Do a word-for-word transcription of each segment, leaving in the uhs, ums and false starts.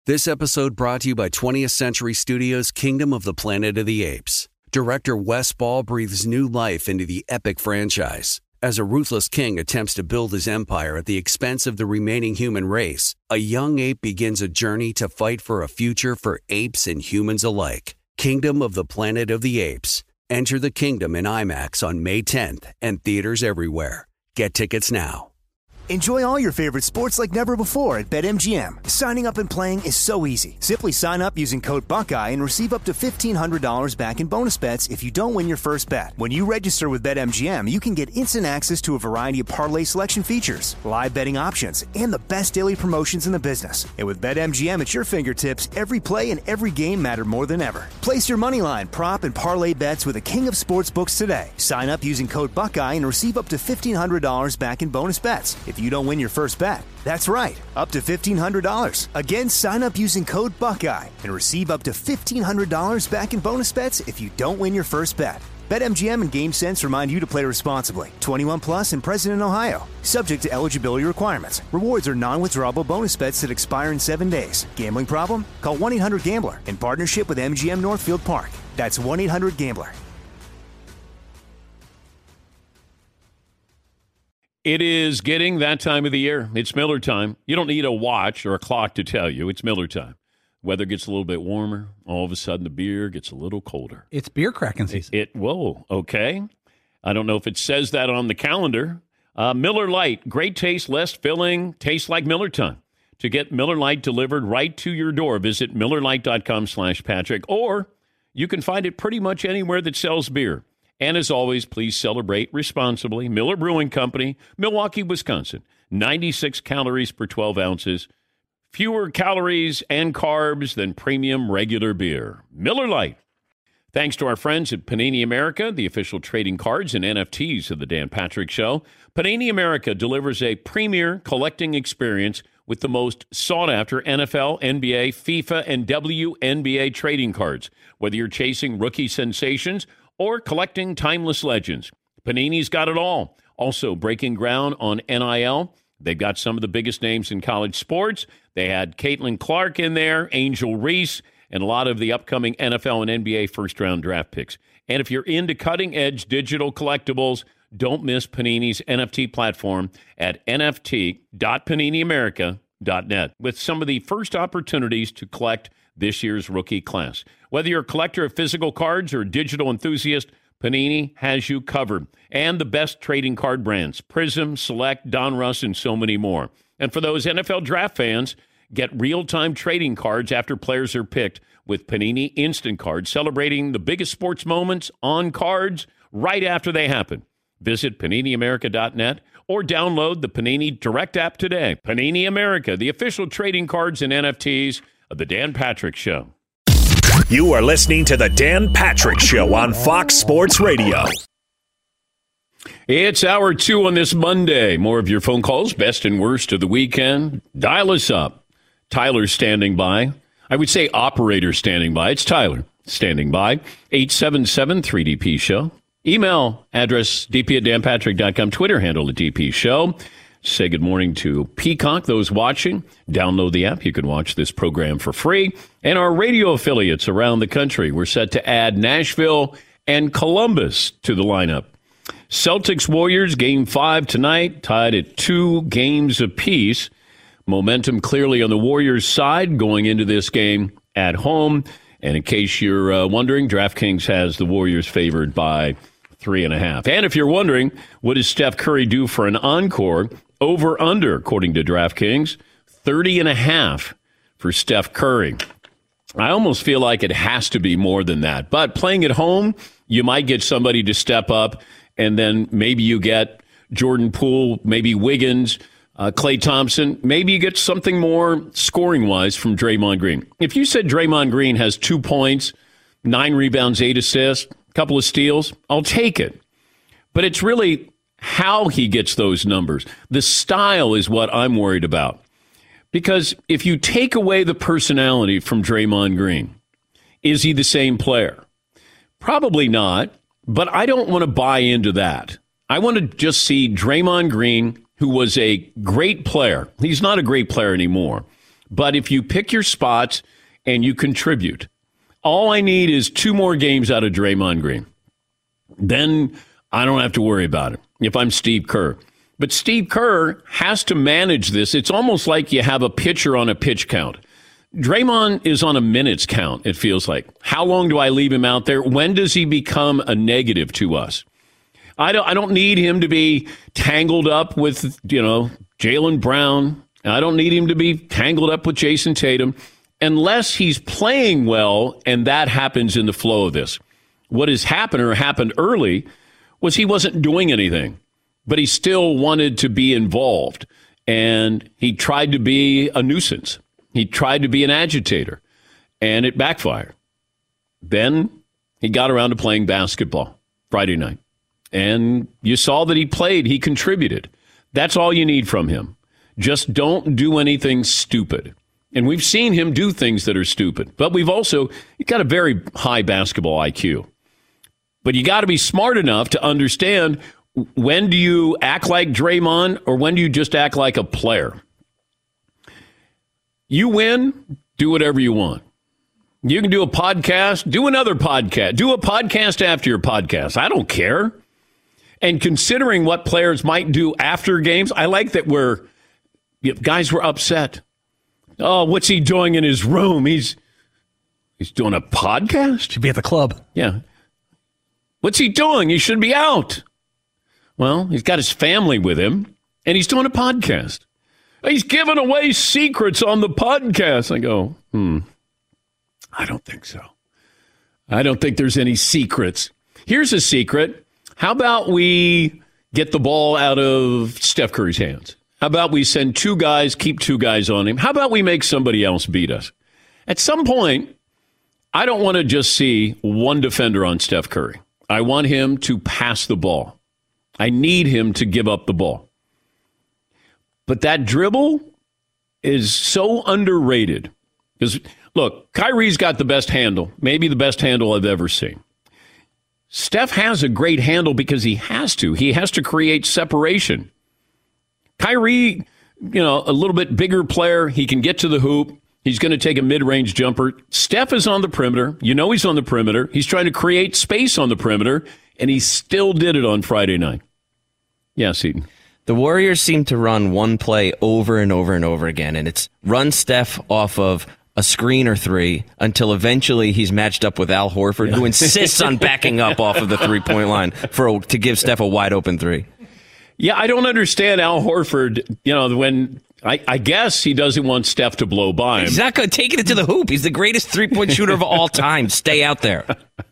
This episode brought to you by twentieth Century Studios' Kingdom of the Planet of the Apes. Director Wes Ball breathes new life into the epic franchise. As a ruthless king attempts to build his empire at the expense of the remaining human race, a young ape begins a journey to fight for a future for apes and humans alike. Kingdom of the Planet of the Apes. Enter the kingdom in IMAX on May tenth and theaters everywhere. Get tickets now. Enjoy all your favorite sports like never before at BetMGM. Signing up and playing is so easy. Simply sign up using code Buckeye and receive up to fifteen hundred dollars back in bonus bets if you don't win your first bet. When you register with BetMGM, you can get instant access to a variety of parlay selection features, live betting options, and the best daily promotions in the business. And with BetMGM at your fingertips, every play and every game matter more than ever. Place your moneyline, prop, and parlay bets with the king of sportsbooks today. Sign up using code Buckeye and receive up to fifteen hundred dollars back in bonus bets if you don't win your first bet. That's right, up to fifteen hundred dollars. Again, sign up using code Buckeye and receive up to fifteen hundred dollars back in bonus bets if you don't win your first bet. BetMGM and GameSense remind you to play responsibly. twenty-one plus and present in Ohio. Subject to eligibility requirements. Rewards are non-withdrawable bonus bets that expire in seven days. Gambling problem? Call one eight hundred gambler in partnership with M G M Northfield Park. That's one eight hundred gambler. It is getting that time of the year. It's Miller time. You don't need a watch or a clock to tell you. It's Miller time. Weather gets a little bit warmer. All of a sudden, the beer gets a little colder. It's beer cracking season. It, it whoa, okay. I don't know if it says that on the calendar. Uh, Miller Lite, great taste, less filling, tastes like Miller time. To get Miller Lite delivered right to your door, visit MillerLite.com slash Patrick, or you can find it pretty much anywhere that sells beer. And as always, please celebrate responsibly. Miller Brewing Company, Milwaukee, Wisconsin. ninety-six calories per twelve ounces. Fewer calories and carbs than premium regular beer. Miller Lite. Thanks to our friends at Panini America, the official trading cards and N F Ts of the Dan Patrick Show. Panini America delivers a premier collecting experience with the most sought-after N F L, N B A, FIFA, and W N B A trading cards. Whether you're chasing rookie sensations or collecting timeless legends, Panini's got it all. Also breaking ground on N I L. They've got some of the biggest names in college sports. They had Caitlin Clark in there, Angel Reese, and a lot of the upcoming N F L and N B A first-round draft picks. And if you're into cutting-edge digital collectibles, don't miss Panini's N F T platform at N F T dot panini america dot net with some of the first opportunities to collect this year's rookie class. Whether you're a collector of physical cards or a digital enthusiast, Panini has you covered. And the best trading card brands, Prism, Select, Donruss, and so many more. And for those N F L draft fans, get real-time trading cards after players are picked with Panini Instant Cards, celebrating the biggest sports moments on cards right after they happen. Visit panini america dot net or download the Panini Direct app today. Panini America, the official trading cards and N F Ts of the Dan Patrick Show. You are listening to the Dan Patrick Show on Fox Sports Radio. It's hour two on this Monday. More of your phone calls, best and worst of the weekend. Dial us up. Tyler's standing by. I would say operator standing by. It's Tyler standing by. eight seven seven three D P show. Email address d p at dan patrick dot com. Twitter handle at D P show. Say good morning to Peacock, those watching. Download the app. You can watch this program for free. And our radio affiliates around the country. We're set to add Nashville and Columbus to the lineup. Celtics Warriors, game five tonight, tied at two games apiece. Momentum clearly on the Warriors' side going into this game at home. And in case you're uh, wondering, DraftKings has the Warriors favored by three and a half. And if you're wondering, what does Steph Curry do for an encore? Over under, according to DraftKings, thirty and a half for Steph Curry. I almost feel like it has to be more than that. But playing at home, you might get somebody to step up, and then maybe you get Jordan Poole, maybe Wiggins, uh, Klay Thompson. Maybe you get something more scoring-wise from Draymond Green. If you said Draymond Green has two points, nine rebounds, eight assists, a couple of steals, I'll take it. But it's really how he gets those numbers. The style is what I'm worried about. Because if you take away the personality from Draymond Green, is he the same player? Probably not, but I don't want to buy into that. I want to just see Draymond Green, who was a great player. He's not a great player anymore, But if you pick your spots and you contribute, all I need is two more games out of Draymond Green. Then I don't have to worry about it if I'm Steve Kerr. But Steve Kerr has to manage this. It's almost like you have a pitcher on a pitch count. Draymond is on a minutes count, it feels like. How long do I leave him out there? When does he become a negative to us? I don't I don't need him to be tangled up with, you know, Jaylen Brown. I don't need him to be tangled up with Jason Tatum unless he's playing well, and that happens in the flow of this. What has happened or happened early was he wasn't doing anything, but he still wanted to be involved, and he tried to be a nuisance. He tried to be an agitator, and it backfired. Then he got around to playing basketball Friday night, and you saw that he played. He contributed. That's all you need from him. Just don't do anything stupid. And we've seen him do things that are stupid, but we've also he's got a very high basketball I Q. But you got to be smart enough to understand when do you act like Draymond or when do you just act like a player. You win, do whatever you want. You can do a podcast, do another podcast, do a podcast after your podcast. I don't care. And considering what players might do after games, I like that we're, guys were upset. Oh, what's he doing in his room? He's he's doing a podcast? Should be at the club. Yeah. What's he doing? He should be out. Well, he's got his family with him, and he's doing a podcast. He's giving away secrets on the podcast. I go, hmm, I don't think so. I don't think there's any secrets. Here's a secret. How about we get the ball out of Steph Curry's hands? How about we send two guys, keep two guys on him? How about we make somebody else beat us? At some point, I don't want to just see one defender on Steph Curry. I want him to pass the ball. I need him to give up the ball. But that dribble is so underrated. Because, look, Kyrie's got the best handle, maybe the best handle I've ever seen. Steph has a great handle because he has to. He has to create separation. Kyrie, you know, a little bit bigger player. He can get to the hoop. He's going to take a mid-range jumper. Steph is on the perimeter. You know he's on the perimeter. He's trying to create space on the perimeter, and he still did it on Friday night. Yes, Eden. The Warriors seem to run one play over and over and over again, and it's run Steph off of a screen or three until eventually he's matched up with Al Horford, yeah. who insists on backing up off of the three-point line for to give Steph a wide-open three. Yeah, I don't understand Al Horford, you know, when I, I guess he doesn't want Steph to blow by him. He's not going to take it to the hoop. He's the greatest three-point shooter of all time. Stay out there.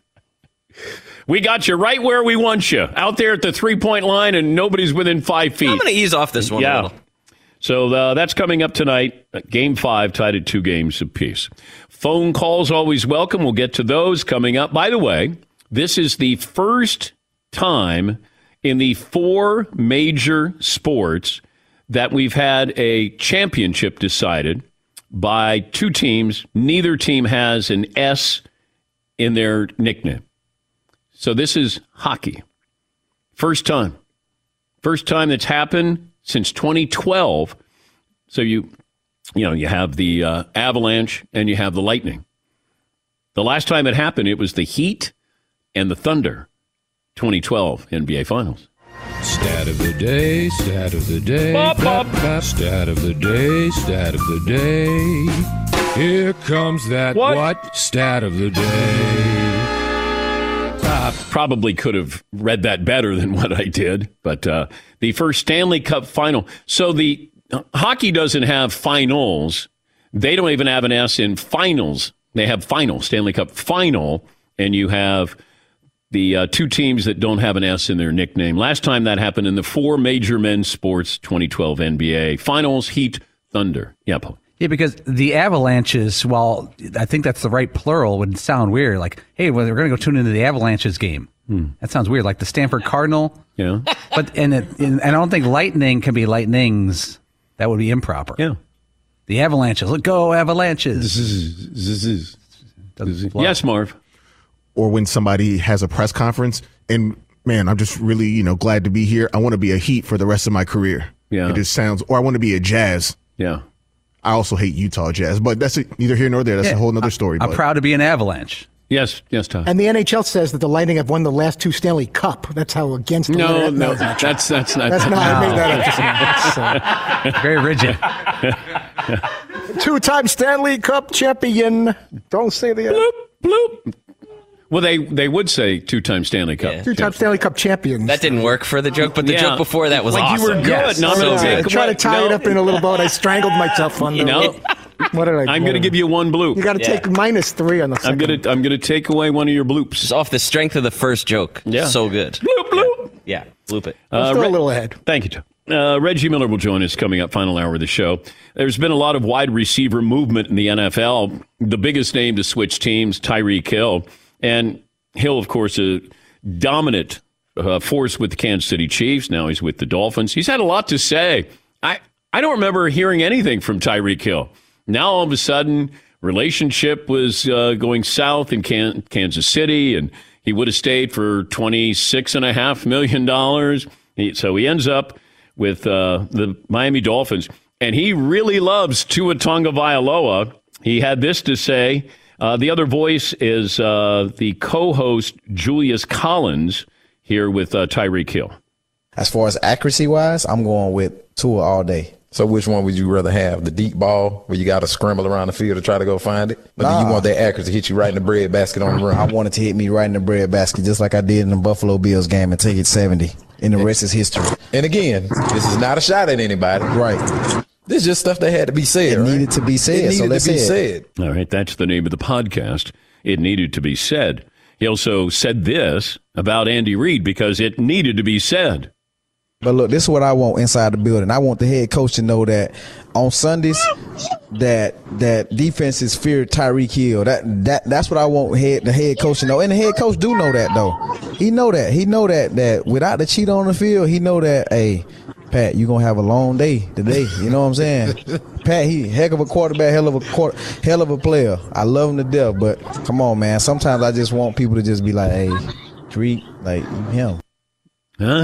We got you right where we want you, out there at the three-point line, and nobody's within five feet. I'm going to ease off this one yeah. a little. So uh, that's coming up tonight. Game five, tied at two games apiece. Phone calls always welcome. We'll get to those coming up. By the way, this is the first time in the four major sports that we've had a championship decided by two teams. Neither team has an S in their nickname. So this is hockey. First time. First time that's happened since twenty twelve. So you, you know, you have the uh, Avalanche and you have the Lightning. The last time it happened, it was the Heat and the Thunder. twenty twelve N B A Finals. Stat of the day, stat of the day, bop, bop. Bop, stat of the day, stat of the day. Here comes that what? what? Stat of the day. Uh, probably could have read that better than what I did, but uh, the first Stanley Cup final. So the uh, hockey doesn't have finals. They don't even have an S in finals. They have final, Stanley Cup final, and you have the uh, two teams that don't have an S in their nickname. Last time that happened in the four major men's sports, twenty twelve N B A Finals, Heat, Thunder. Yeah, Paul. Yeah, because the Avalanches, while I think that's the right plural, would sound weird. Like, hey, well, we're going to go tune into the Avalanches game. Hmm. That sounds weird. Like the Stanford Cardinal. Yeah. But and, it, and I don't think Lightning can be Lightnings. That would be improper. Yeah. The Avalanches. Let go, Avalanches. Yes, Marv. Or when somebody has a press conference and, man, I'm just really, you know, glad to be here. I want to be a Heat for the rest of my career. Yeah. It just sounds, or I want to be a Jazz. Yeah. I also hate Utah Jazz, but that's neither here nor there. That's Yeah, a whole other story. I'm but. proud to be an Avalanche. Yes, yes, Tom. And the N H L says that the Lightning have won the last two Stanley Cup. That's how against the No, letter- no, that's not that's that's not. That's not. I made that up just now. Very rigid. So, two-time Stanley Cup champion. Don't say the Bloop, bloop. Well, they they would say two-time Stanley Cup. Yeah. two-time Stanley Cup champions. That didn't work for the joke, but the Yeah. joke before that was like awesome. you were good. Yes. No, I'm no, gonna okay, try to tie no. it up in a little bow. I strangled myself on the. You know, What did I? I'm going to give you one bloop. You got to Yeah. take minus three on the I'm second. going to I'm going to take away one of your bloops. Just off the strength of the first joke. Yeah. So good. Bloop, bloop. Yeah, loop it. I'm Uh, still Re- a little ahead. Thank you, Tom. Uh, Reggie Miller will join us coming up, final hour of the show. There's been a lot of wide receiver movement in the N F L. The biggest name to switch teams, Tyreek Hill. And Hill, of course, a dominant uh, force with the Kansas City Chiefs. Now he's with the Dolphins. He's had a lot to say. I, I don't remember hearing anything from Tyreek Hill. Now, all of a sudden, relationship was uh, going south in Can- Kansas City, and he would have stayed for twenty-six point five million dollars. He, so he ends up with uh, the Miami Dolphins, and he really loves Tua Tagovailoa. He had this to say. Uh, the other voice is uh, the co-host Julius Collins here with uh, Tyreek Hill. As far as accuracy wise, I'm going with Tua all day. So which one would you rather have? The deep ball where you got to scramble around the field to try to go find it? Or do Nah. you want that accuracy to hit you right in the bread basket on the I run? wanted to hit me right in the bread basket, just like I did in the Buffalo Bills game, and take it seventy. And the rest is history. And again, this is not a shot at anybody. Right. This is just stuff that had to be said. It right? needed to be said, It needed so let's to be say it. said. All right, that's the name of the podcast. It needed to be said. He also said this about Andy Reid because it needed to be said. But look, this is what I want inside the building. I want the head coach to know that on Sundays, that that defenses fear Tyreek Hill. That that that's what I want head the head coach to know. And the head coach do know that though. He know that. He know that that without the cheat on the field, he know that. Hey, Pat, you gonna have a long day today. You know what I'm saying? Pat, he heck of a quarterback, hell of a quarter, hell of a player. I love him to death. But come on, man. Sometimes I just want people to just be like, hey, Tyreek, like him. Huh?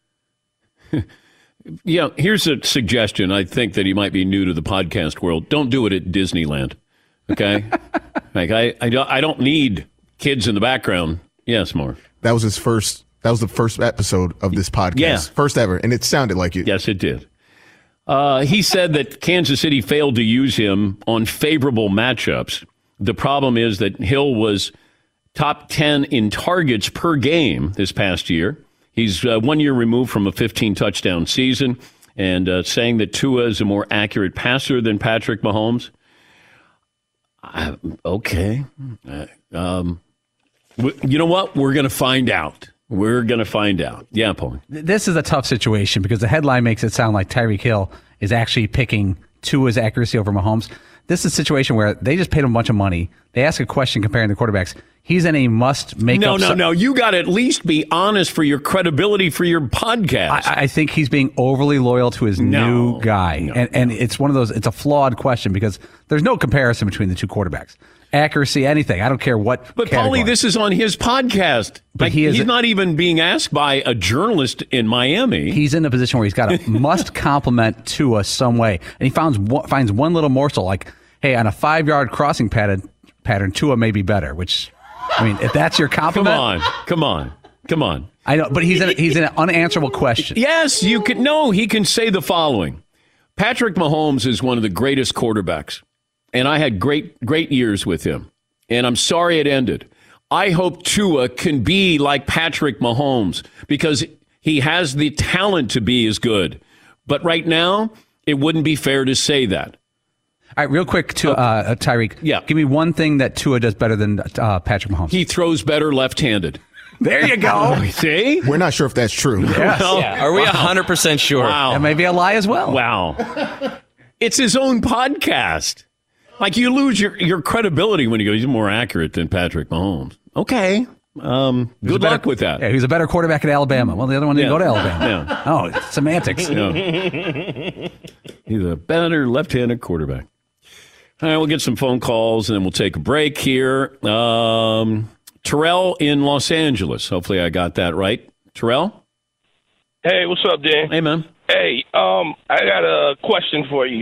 Yeah, here's a suggestion. I think that he might be new to the podcast world. Don't do it at Disneyland, okay? Like I, I don't, I don't need kids in the background. Yes, Mark. That was his first. That was the first episode of this podcast. Yeah. First ever, and it sounded like it. Yes, it did. Uh, he said that Kansas City failed to use him on favorable matchups. The problem is that Hill was top ten in targets per game this past year. He's uh, one year removed from a fifteen-touchdown season, and uh, saying that Tua is a more accurate passer than Patrick Mahomes. Uh, okay. Uh, um, w- you know what? We're going to find out. We're going to find out. Yeah, Paul. This is a tough situation because the headline makes it sound like Tyreek Hill is actually picking Tua's accuracy over Mahomes. This is a situation where they just paid him a bunch of money. They ask a question comparing the quarterbacks. He's in a must make No, up. no, so- no. You got to at least be honest for your credibility for your podcast. I, I think he's being overly loyal to his No, new guy. no, and and it's one of those, it's a flawed question because there's no comparison between the two quarterbacks. Accuracy, anything. I don't care what. but category. Paulie, this is on his podcast. But Like, he is he's a- not even being asked by a journalist in Miami. He's in a position where he's got to must compliment Tua some way. And he finds one, finds one little morsel like, hey, on a five yard crossing pattern, pattern, Tua may be better, which, I mean, if that's your Come compliment. on, come on, come on. I know, but he's in, he's in an unanswerable question. Yes, you can. No, he can say the following: Patrick Mahomes is one of the greatest quarterbacks, and I had great, great years with him. And I'm sorry it ended. I hope Tua can be like Patrick Mahomes because he has the talent to be as good. But right now, it wouldn't be fair to say that. All right, real quick, to uh, Tyreek. Yeah. Give me one thing that Tua does better than uh, Patrick Mahomes. He throws better left-handed. There you go. See? We're not sure if that's true. Yes. Well, Yeah, are we one hundred percent sure? Wow. That may be a lie as well. Wow. It's his own podcast. Like, you lose your, your credibility when you go, he's more accurate than Patrick Mahomes. Okay. Um, Who's a good better- luck with that. Yeah, he's a better quarterback at Alabama. Well, the other one didn't Yeah. go to Alabama. Yeah. Oh, it's semantics. Yeah. He's a better left-handed quarterback. All right, we'll get some phone calls, and then we'll take a break here. Um, Terrell in Los Angeles. Hopefully I got that right. Terrell? Hey, what's up, Dan? Hey, man. Hey, um, I got a question for you.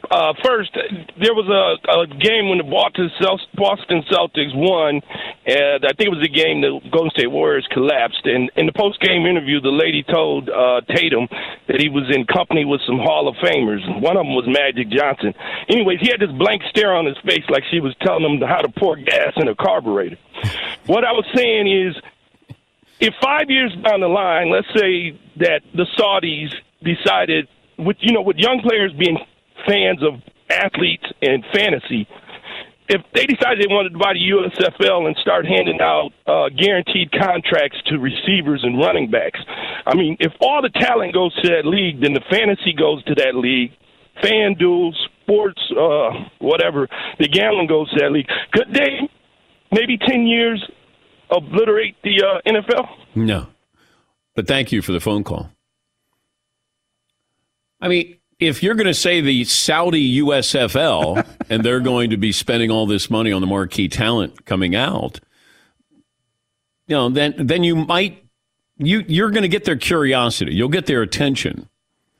Uh, first, there was a, a game when the Boston Boston Celtics won, and I think it was the game the Golden State Warriors collapsed. And in the post-game interview, the lady told uh, Tatum that he was in company with some Hall of Famers. One of them was Magic Johnson. Anyways, he had this blank stare on his face like she was telling him how to pour gas in a carburetor. What I was saying is, if five years down the line, let's say that the Saudis decided, with you know, with young players being fans of athletes and fantasy, if they decided they wanted to buy the U S F L and start handing out uh, guaranteed contracts to receivers and running backs, I mean, if all the talent goes to that league, then the fantasy goes to that league. FanDuel, sports, uh, whatever, the gambling goes to that league. Could they, maybe ten years, obliterate the uh, N F L? No. But thank you for the phone call. I mean, if you're going to say the Saudi U S F L and they're going to be spending all this money on the marquee talent coming out, you know, then then you might you you're going to get their curiosity. You'll get their attention.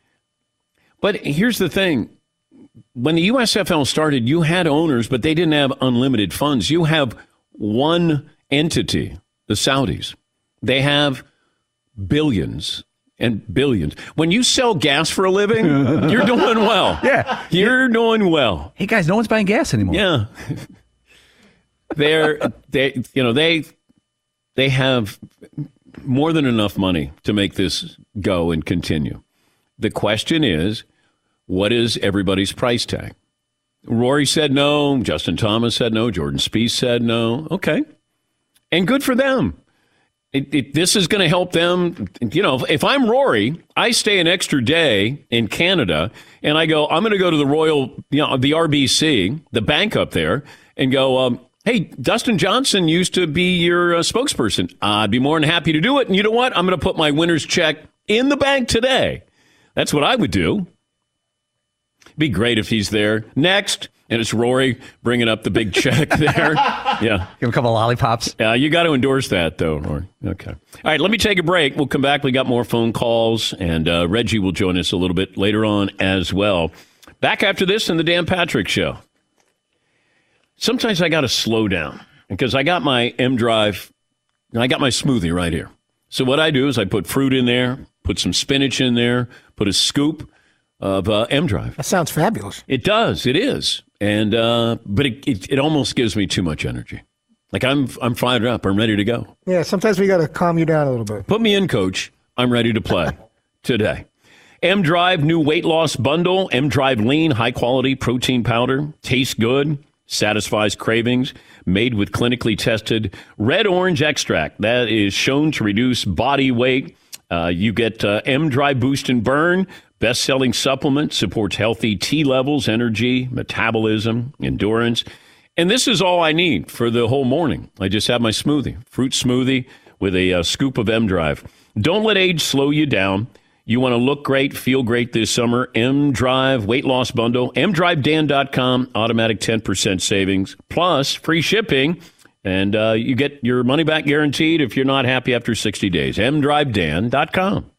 But here's the thing. When the U S F L started, you had owners, but they didn't have unlimited funds. You have one entity, the Saudis. They have billions and billions. When you sell gas for a living, you're doing well. Yeah. You're doing well. Hey, guys, no one's buying gas anymore. Yeah. They're, they, you know, they, they have more than enough money to make this go and continue. The question is, what is everybody's price tag? Rory said no. Justin Thomas said no. Jordan Spieth said no. Okay. And good for them. It, it, this is going to help them. You know, if, if I'm Rory, I stay an extra day in Canada, and I go, I'm going to go to the Royal, you know, the R B C, the bank up there, and go, um, hey, Dustin Johnson used to be your uh, spokesperson. I'd be more than happy to do it. And you know what? I'm going to put my winner's check in the bank today. That's what I would do. Be great if he's there. Next, and it's Rory bringing up the big check there. Yeah. Give him a couple of lollipops. Yeah, you got to endorse that, though, Rory. Okay. All right, let me take a break. We'll come back. We got more phone calls, and uh, Reggie will join us a little bit later on as well. Back after this in the Dan Patrick Show. Sometimes I got to slow down because I got my M Drive, I got my smoothie right here. So what I do is I put fruit in there, put some spinach in there, put a scoop of uh, M Drive. That sounds fabulous. It does. It is. And uh, but it, it it almost gives me too much energy. Like I'm I'm fired up. I'm ready to go. Yeah, sometimes we got to calm you down a little bit. Put me in, coach. I'm ready to play today. M Drive new weight loss bundle. M Drive Lean, high quality protein powder. Tastes good. Satisfies cravings. Made with clinically tested red orange extract that is shown to reduce body weight. Uh, you get uh, M Drive Boost and Burn. Best-selling supplement, supports healthy T levels, energy, metabolism, endurance. And this is all I need for the whole morning. I just have my smoothie, fruit smoothie with a uh, scoop of M Drive. Don't let age slow you down. You want to look great, feel great this summer. M Drive weight loss bundle, m drive dan dot com, automatic ten percent savings, plus free shipping. And uh, you get your money back guaranteed if you're not happy after sixty days. m drive dan dot com.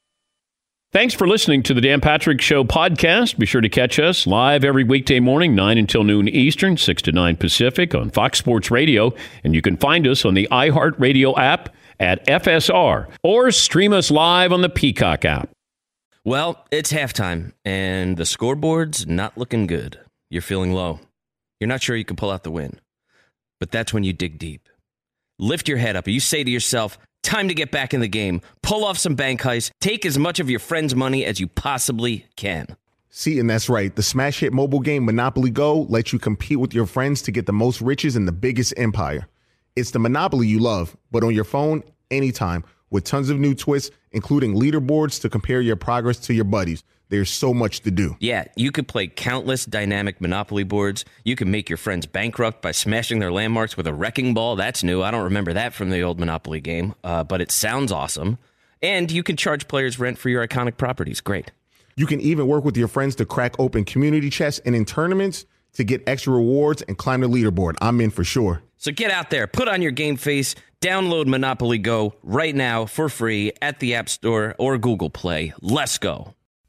Thanks for listening to the Dan Patrick Show podcast. Be sure to catch us live every weekday morning, nine until noon Eastern, six to nine Pacific on Fox Sports Radio. And you can find us on the iHeartRadio app at F S R or stream us live on the Peacock app. Well, it's halftime, and the scoreboard's not looking good. You're feeling low. You're not sure you can pull out the win. But that's when you dig deep. Lift your head up. You say to yourself, time to get back in the game. Pull off some bank heists. Take as much of your friend's money as you possibly can. See, and that's right. The smash hit mobile game Monopoly Go lets you compete with your friends to get the most riches in the biggest empire. It's the Monopoly you love, but on your phone, anytime, with tons of new twists, including leaderboards to compare your progress to your buddies. There's so much to do. Yeah, you could play countless dynamic Monopoly boards. You can make your friends bankrupt by smashing their landmarks with a wrecking ball. That's new. I don't remember that from the old Monopoly game, uh, but it sounds awesome. And you can charge players rent for your iconic properties. Great. You can even work with your friends to crack open community chests and in tournaments to get extra rewards and climb the leaderboard. I'm in for sure. So get out there, put on your game face, download Monopoly Go right now for free at the App Store or Google Play. Let's go.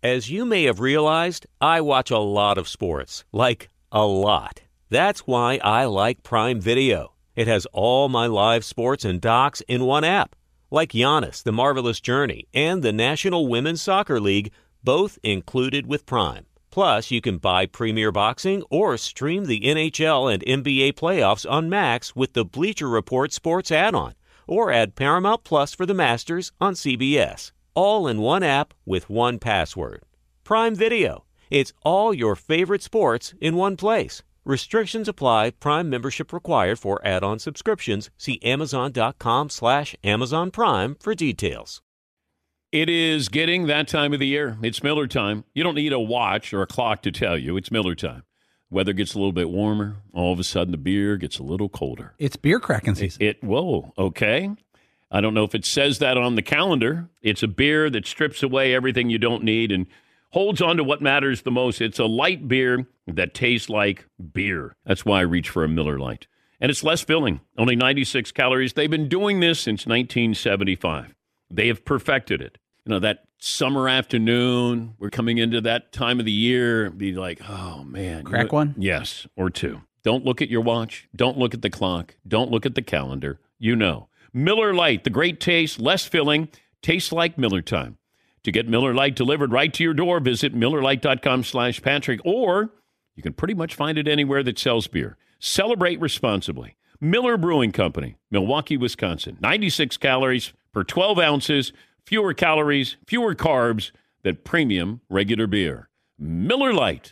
As you may have realized, I watch a lot of sports. Like, a lot. That's why I like Prime Video. It has all my live sports and docs in one app. Like Giannis, The Marvelous Journey, and the National Women's Soccer League, both included with Prime. Plus, you can buy Premier Boxing or stream the N H L and N B A playoffs on Max with the Bleacher Report Sports add-on, or add Paramount Plus for the Masters on C B S. All in one app with one password. Prime Video. It's all your favorite sports in one place. Restrictions apply. Prime membership required for add-on subscriptions. See amazon.com slash Amazon Prime for details. It is getting that time of the year. It's Miller time. You don't need a watch or a clock to tell you. It's Miller time. Weather gets a little bit warmer. All of a sudden, the beer gets a little colder. It's beer cracking season. It, it whoa, okay. I don't know if it says that on the calendar. It's a beer that strips away everything you don't need and holds on to what matters the most. It's a light beer that tastes like beer. That's why I reach for a Miller Lite. And it's less filling, only ninety-six calories. They've been doing this since nineteen seventy-five. They have perfected it. You know, that summer afternoon, we're coming into that time of the year, be like, oh, man. Crack you know, one? Yes, or two. Don't look at your watch. Don't look at the clock. Don't look at the calendar. You know. Miller Lite, the great taste, less filling, tastes like Miller time. To get Miller Lite delivered right to your door, visit MillerLite.com slash Patrick, or you can pretty much find it anywhere that sells beer. Celebrate responsibly. Miller Brewing Company, Milwaukee, Wisconsin. ninety-six calories per twelve ounces, fewer calories, fewer carbs than premium regular beer. Miller Lite.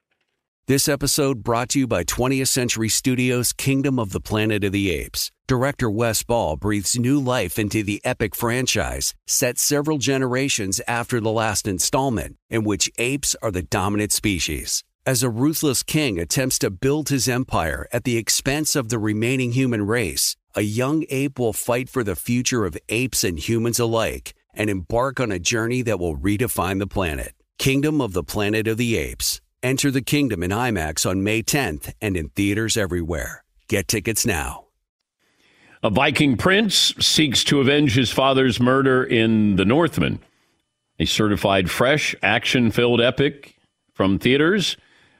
This episode brought to you by twentieth Century Studios' Kingdom of the Planet of the Apes. Director Wes Ball breathes new life into the epic franchise, set several generations after the last installment, in which apes are the dominant species. As a ruthless king attempts to build his empire at the expense of the remaining human race, a young ape will fight for the future of apes and humans alike and embark on a journey that will redefine the planet. Kingdom of the Planet of the Apes. Enter the kingdom in IMAX on May tenth and in theaters everywhere. Get tickets now. A Viking prince seeks to avenge his father's murder in The Northman, a certified fresh, action-filled epic from theaters.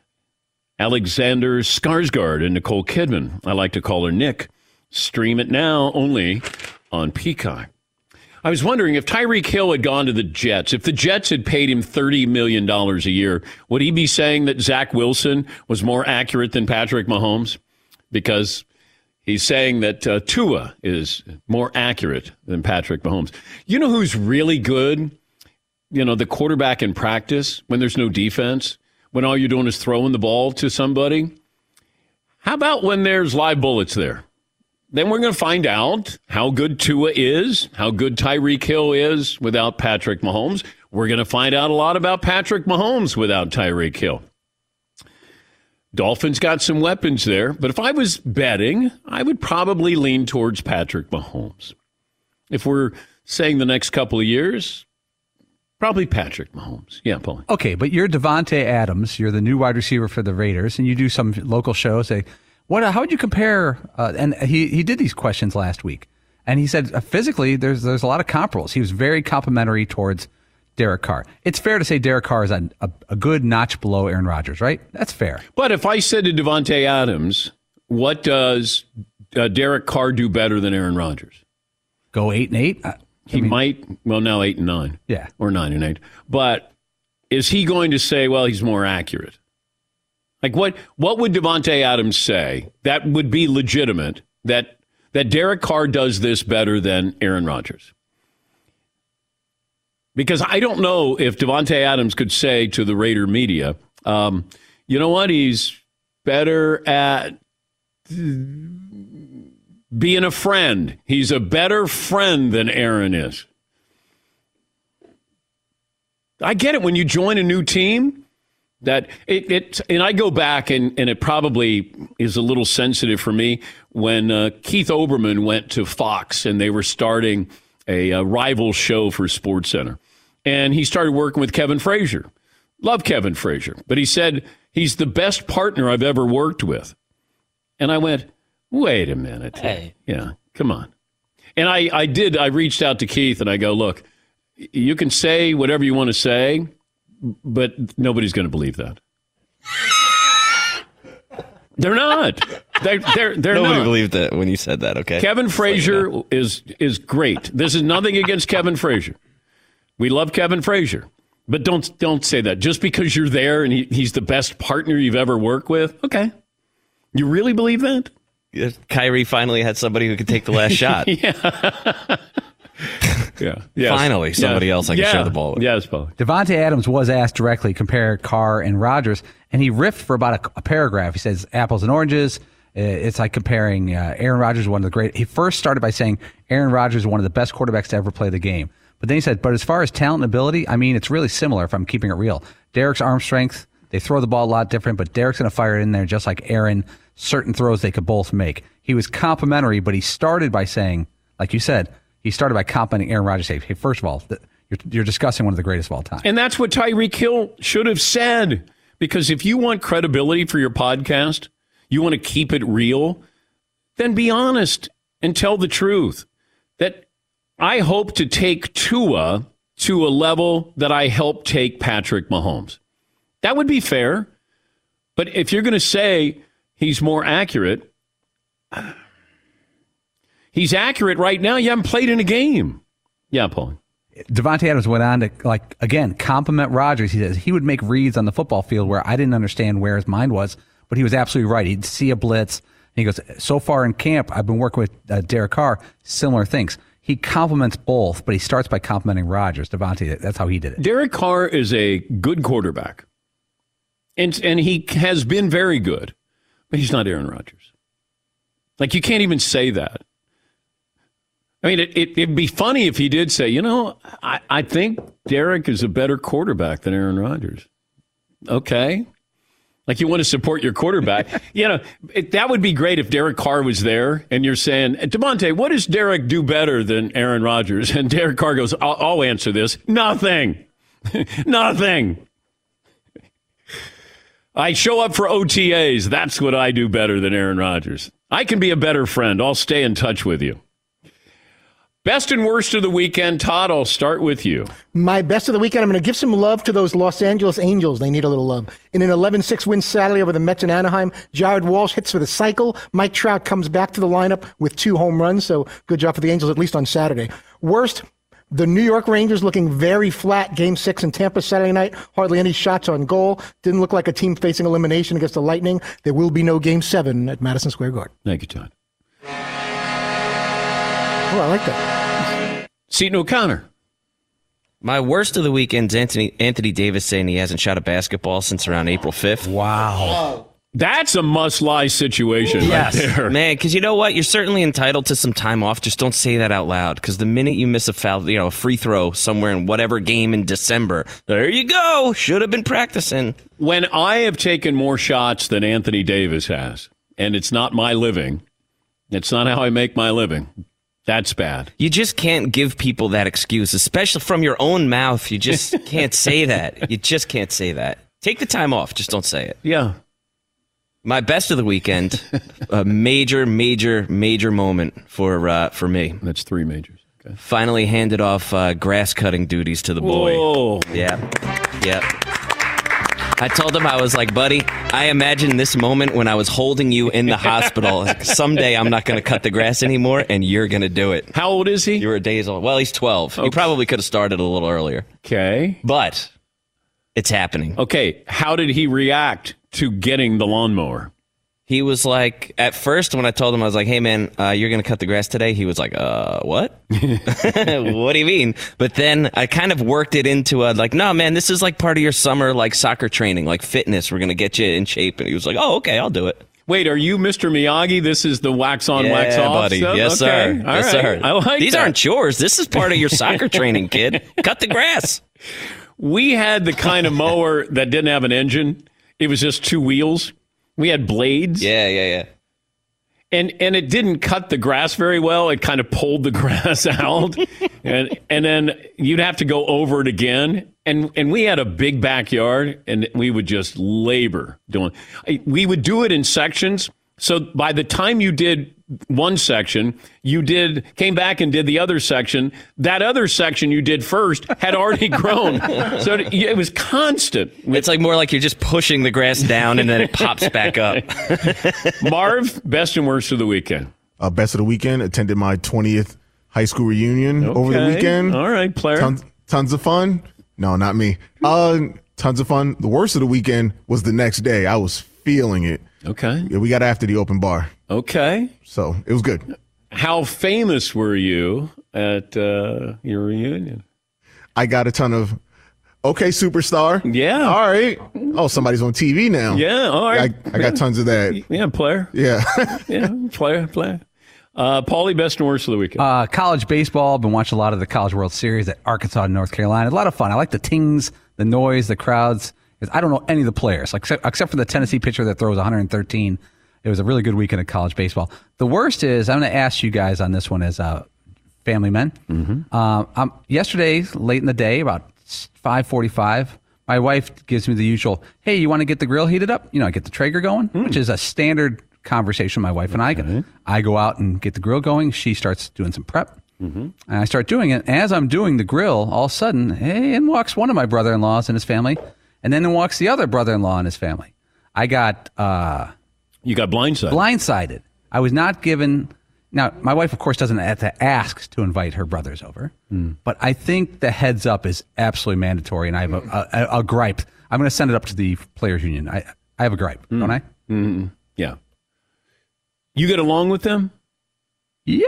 Alexander Skarsgård and Nicole Kidman, I like to call her Nick, stream it now only on Peacock. I was wondering if Tyreek Hill had gone to the Jets, if the Jets had paid him thirty million dollars a year, would he be saying that Zach Wilson was more accurate than Patrick Mahomes? Because he's saying that uh, Tua is more accurate than Patrick Mahomes. You know who's really good? You know, the quarterback in practice when there's no defense, when all you're doing is throwing the ball to somebody. How about when there's live bullets there? Then we're going to find out how good Tua is, how good Tyreek Hill is without Patrick Mahomes. We're going to find out a lot about Patrick Mahomes without Tyreek Hill. Dolphins got some weapons there, but if I was betting, I would probably lean towards Patrick Mahomes. If we're saying the next couple of years, probably Patrick Mahomes. Yeah, Paul. Okay, but you're Devontae Adams. You're the new wide receiver for the Raiders, and you do some local shows. Say, what? How would you compare? Uh, and he he did these questions last week, and he said uh, physically, there's there's a lot of comparables. He was very complimentary towards Derek Carr. It's fair to say Derek Carr is a, a, a good notch below Aaron Rodgers, right? That's fair. But if I said to Devontae Adams, what does uh, Derek Carr do better than Aaron Rodgers? Go eight and eight. Uh, he I mean, might. Well, now eight and nine. Yeah, or nine and eight. But is he going to say, well, he's more accurate? Like what? What would Devontae Adams say that would be legitimate? That that Derek Carr does this better than Aaron Rodgers? Because I don't know if Devontae Adams could say to the Raider media, um, you know what, he's better at being a friend. He's a better friend than Aaron is. I get it when you join a new team. That it, it and I go back and, and it probably is a little sensitive for me when uh, Keith Olbermann went to Fox and they were starting a, a rival show for SportsCenter. And he started working with Kevin Frazier. Love Kevin Frazier. But he said he's the best partner I've ever worked with. And I went, wait a minute. Hey. Yeah, come on. And I, I did. I reached out to Keith and I go, look, you can say whatever you want to say, but nobody's going to believe that. They're not. They're, they're, they're Nobody not. believed that when you said that, okay? Kevin Frazier is is great. This is nothing against Kevin Frazier. We love Kevin Frazier. But don't don't say that. Just because you're there and he, he's the best partner you've ever worked with, okay. You really believe that? Yeah, Kyrie finally had somebody who could take the last shot. yeah. yeah. Yes. Finally, somebody yeah. else I can yeah. share the ball with. Yes, Paul. Devontae Adams was asked directly compare Carr and Rodgers, and he riffed for about a, a paragraph. He says apples and oranges. It's like comparing uh, Aaron Rodgers, one of the great. He first started by saying Aaron Rodgers is one of the best quarterbacks to ever play the game. But then he said, but as far as talent and ability, I mean, it's really similar if I'm keeping it real. Derek's arm strength, they throw the ball a lot different, but Derek's going to fire it in there just like Aaron. Certain throws they could both make. He was complimentary, but he started by saying, like you said, he started by complimenting Aaron Rodgers. Hey, first of all, you're, you're discussing one of the greatest of all time. And that's what Tyreek Hill should have said. Because if you want credibility for your podcast, you want to keep it real, then be honest and tell the truth. That I hope to take Tua to a level that I helped take Patrick Mahomes. That would be fair. But if you're going to say he's more accurate, he's accurate right now. You haven't played in a game. Yeah, Paul. Devontae Adams went on to, like, again, compliment Rodgers. He says he would make reads on the football field where I didn't understand where his mind was, but he was absolutely right. He'd see a blitz. And he goes, so far in camp, I've been working with uh, Derek Carr, similar things. He compliments both, but he starts by complimenting Rodgers. Devontae, that's how he did it. Derek Carr is a good quarterback, and and he has been very good, but he's not Aaron Rodgers. Like, you can't even say that. I mean, it, it, it'd be funny if he did say, you know, I, I think Derek is a better quarterback than Aaron Rodgers. Okay. Like, you want to support your quarterback. you know, it, that would be great if Derek Carr was there and you're saying, Devontae, what does Derek do better than Aaron Rodgers? And Derek Carr goes, I'll, I'll answer this. Nothing. Nothing. I show up for O T As. That's what I do better than Aaron Rodgers. I can be a better friend. I'll stay in touch with you. Best and worst of the weekend. Todd, I'll start with you. My best of the weekend, I'm going to give some love to those Los Angeles Angels. They need a little love. In an eleven six win Saturday over the Mets in Anaheim, Jared Walsh hits for the cycle. Mike Trout comes back to the lineup with two home runs, so good job for the Angels, at least on Saturday. Worst, the New York Rangers looking very flat. Game six in Tampa Saturday night. Hardly any shots on goal. Didn't look like a team facing elimination against the Lightning. There will be no Game seven at Madison Square Garden. Thank you, Todd. Oh, I like that. Seton O'Connor. My worst of the weekend is Anthony, Anthony Davis saying he hasn't shot a basketball since around April fifth. Wow. That's a must-lie situation yes. right there. Man, because you know what? You're certainly entitled to some time off. Just don't say that out loud. Because the minute you miss a foul, you know, a free throw somewhere in whatever game in December, there you go. Should have been practicing. When I have taken more shots than Anthony Davis has, and it's not my living, it's not how I make my living, that's bad. You just can't give people that excuse, especially from your own mouth. You just can't say that. You just can't say that. Take the time off. Just don't say it. Yeah. My best of the weekend, a major, major, major moment for uh, for me. That's three majors. Okay. Finally handed off uh, grass cutting duties to the boy. Whoa. Yeah. Yeah. I told him, I was like, buddy, I imagine this moment when I was holding you in the hospital. Like, someday I'm not going to cut the grass anymore, and you're going to do it. How old is he? You were days old. Well, he's twelve. Okay. He probably could have started a little earlier. Okay. But it's happening. Okay. How did he react to getting the lawnmower? He was like, at first, when I told him, I was like, hey, man, uh, you're going to cut the grass today? He was like, uh, what? What do you mean? But then I kind of worked it into a, like, no, man, this is like part of your summer, like, soccer training, like fitness. We're going to get you in shape. And he was like, oh, okay, I'll do it. Wait, are you Mister Miyagi? This is the wax on, yeah, wax off buddy. stuff? Yes, okay. sir. All yes, right. sir. I like These that. aren't chores. This is part of your soccer training, kid. Cut the grass. We had the kind of mower that didn't have an engine. It was just two wheels. We had blades. Yeah, yeah, yeah. And and it didn't cut the grass very well. It kind of pulled the grass out. and and then you'd have to go over it again. And and we had a big backyard, and we would just labor doing. We would do it in sections. So by the time you did one section, you did came back and did the other section. That other section you did first had already grown. So it was constant. It's like more like you're just pushing the grass down and then it pops back up. Marv, best and worst of the weekend. Uh, best of the weekend. Attended my twentieth high school reunion Okay. over the weekend. All right, player. Tons, tons of fun. No, not me. Uh, tons of fun. The worst of the weekend was the next day. I was feeling it. Okay. Yeah, we got after the open bar. Okay. So it was good. How famous were you at uh, your reunion? I got a ton of, okay, superstar. Yeah. All right. Oh, somebody's on T V now. Yeah, all right. I, I got tons of that. Yeah, player. Yeah. Yeah, player, player. Uh, Paulie, best and worst of the weekend. Uh, college baseball. Been watching a lot of the College World Series at Arkansas and North Carolina. A lot of fun. I like the tings, the noise, the crowds. I don't know any of the players, like, except, except for the Tennessee pitcher that throws one hundred thirteen. It was a really good weekend of college baseball. The worst is, I'm going to ask you guys on this one as uh, family men. Mm-hmm. Um, I'm, yesterday, late in the day, about five forty-five, my wife gives me the usual, hey, you want to get the grill heated up? You know, get the Traeger going, mm. which is a standard conversation my wife and I get. I go out and get the grill going. She starts doing some prep. Mm-hmm. And I start doing it. As I'm doing the grill, all of a sudden, hey, in walks one of my brother-in-laws and his family. And then in walks the other brother-in-law and his family. I got... Uh, you got blindsided. Blindsided. I was not given... Now, my wife, of course, doesn't have to ask to invite her brothers over. Mm. But I think the heads up is absolutely mandatory, and I have a, a, a gripe. I'm going to send it up to the Players Union. I, I have a gripe, mm. don't I? Mm-hmm. Yeah. You get along with them? Yeah.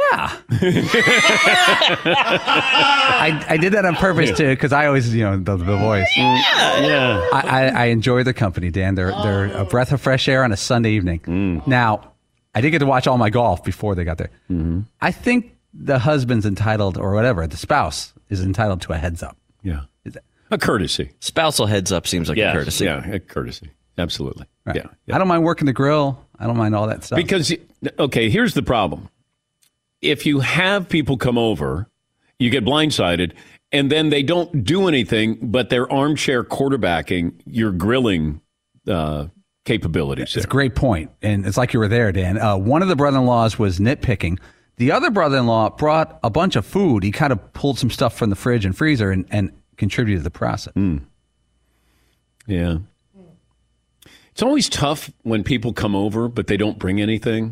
I, I did that on purpose too, because I always, you know, the, the voice. Yeah. yeah. I, I, I enjoy their company, Dan. They're they're a breath of fresh air on a Sunday evening. Mm. Now, I did get to watch all my golf before they got there. Mm-hmm. I think the husband's entitled, or whatever, the spouse is entitled to a heads up. Yeah. A courtesy. Spousal heads up seems like yes, a courtesy. Yeah, a courtesy. Absolutely. Right. Yeah, yeah. I don't mind working the grill. I don't mind all that stuff. Because, okay, here's the problem. If you have people come over, you get blindsided, and then they don't do anything, but they're armchair quarterbacking your grilling uh, capabilities. It's a great point. And it's like you were there, Dan. Uh, one of the brother-in-laws was nitpicking. The other brother-in-law brought a bunch of food. He kind of pulled some stuff from the fridge and freezer and, and contributed to the process. Mm. Yeah. It's always tough when people come over, but they don't bring anything.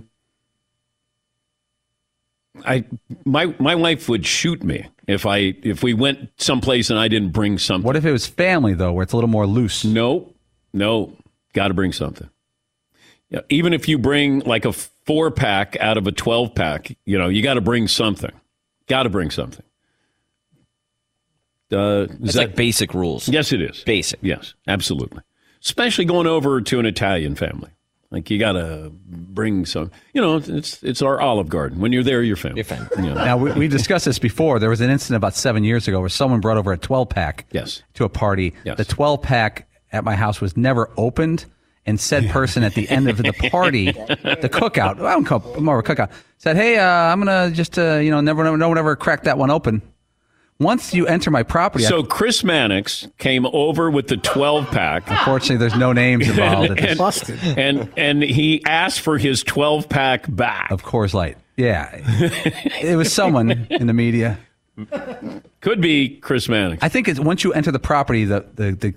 I my my wife would shoot me if I if we went someplace and I didn't bring something. What if it was family though, where it's a little more loose? No, no, got to bring something. Yeah, even if you bring like a four pack out of a twelve pack, you know, you got to bring something. Got to bring something. Uh, it's that, like basic rules. Yes, it is. Basic. Yes, absolutely. Especially going over to an Italian family. Like, you got to bring some, you know, it's it's our Olive Garden. When you're there, you're family. You're family. You know. Now, we, we discussed this before. There was an incident about seven years ago where someone brought over a twelve-pack yes. to a party. Yes. The twelve-pack at my house was never opened, and said person at the end of the party, the cookout, I don't call it more of a cookout, said, hey, uh, I'm going to just, uh, you know, never, never, no one ever cracked that one open. Once you enter my property... So I, Chris Mannix came over with the twelve-pack. Unfortunately, there's no names involved. and, and, busted. And, and he asked for his twelve-pack back. Of Coors Light. Yeah. It was someone in the media. Could be Chris Mannix. I think it's once you enter the property, the... the, the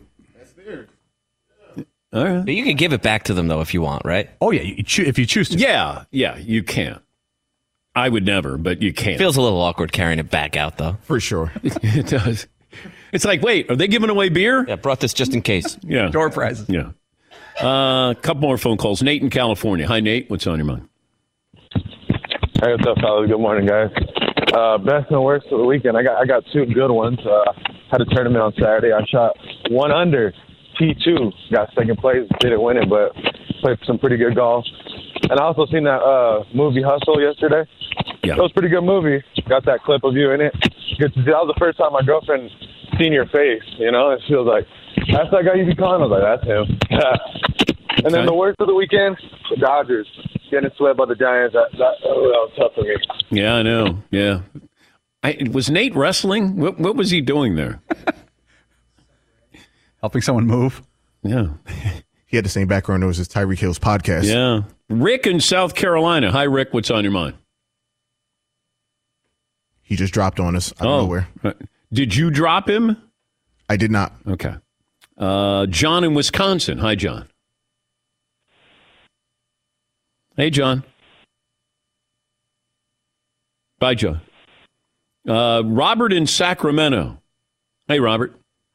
All right. But you can give it back to them, though, if you want, right? Oh, yeah, you cho- if you choose to. Yeah, yeah, you can. I would never, but you can. Feels a little awkward carrying it back out, though. For sure. It does. It's like, wait, are they giving away beer? Yeah, brought this just in case. Yeah. Door prizes. Yeah. A uh, couple more phone calls. Nate in California. Hi, Nate. What's on your mind? Hey, what's up, fellas? Good morning, guys. Uh, best and worst of the weekend. I got I got two good ones. Uh, had a tournament on Saturday. I shot one under T two. Got second place. Didn't win it, but played some pretty good golf. And I also seen that uh, movie Hustle yesterday. Yeah. It was a pretty good movie. Got that clip of you in it. Good to see. That was the first time my girlfriend seen your face, you know? And she was like, that's that guy you be calling. I was like, that's him. And then the worst of the weekend, the Dodgers. Getting swept by the Giants. That, that, that was tough for me. Yeah, I know. Yeah. I, was Nate wrestling? What, what was he doing there? Helping someone move? Yeah. He had the same background as Tyreek Hill's podcast. Yeah. Rick in South Carolina. Hi, Rick. What's on your mind? He just dropped on us out of Oh. nowhere. Did you drop him? I did not. Okay. Uh, John in Wisconsin. Hi, John. Hey, John. Bye, John. Uh, Robert in Sacramento. Hey, Robert.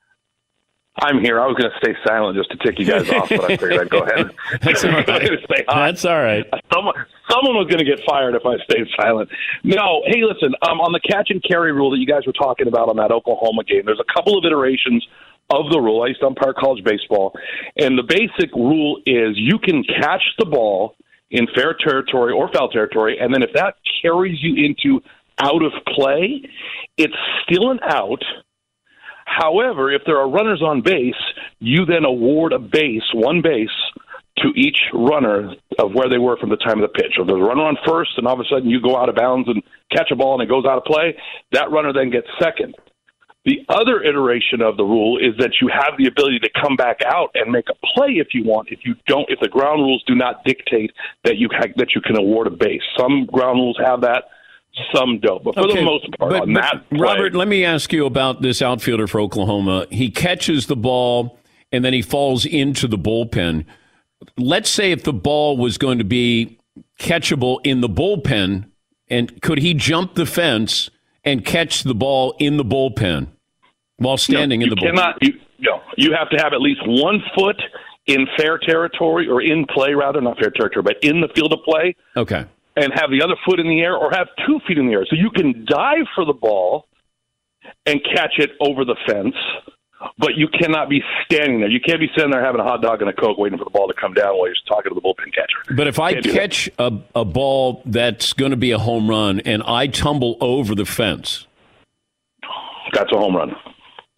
I'm here. I was going to stay silent just to tick you guys off, but I figured I'd go ahead. That's all right. Say hi. That's all right. Someone, someone was going to get fired if I stayed silent. No, hey, listen, um, on the catch and carry rule that you guys were talking about on that Oklahoma game, there's a couple of iterations of the rule. I used to umpire college baseball, and the basic rule is you can catch the ball in fair territory or foul territory, and then if that carries you into out of play, it's still an out. However, if there are runners on base, you then award a base, one base, to each runner of where they were from the time of the pitch. So if there's a runner on first, and all of a sudden you go out of bounds and catch a ball and it goes out of play, that runner then gets second. The other iteration of the rule is that you have the ability to come back out and make a play if you want. If you don't, if the ground rules do not dictate that you ha- that you can award a base, some ground rules have that. Some don't, but for Okay, the most part, but- on but, that play, Robert, let me ask you about this outfielder for Oklahoma. He catches the ball, and then he falls into the bullpen. Let's say if the ball was going to be catchable in the bullpen, and could he jump the fence and catch the ball in the bullpen while standing no, in you the bullpen? cannot, you, no, you have to have at least one foot in fair territory, or in play, rather, not fair territory, but in the field of play. Okay. And have the other foot in the air, or have two feet in the air. So you can dive for the ball and catch it over the fence, but you cannot be standing there. You can't be sitting there having a hot dog and a Coke waiting for the ball to come down while you're talking to the bullpen catcher. But if I Can't do catch a, a ball that's going to be a home run and I tumble over the fence. That's a home run.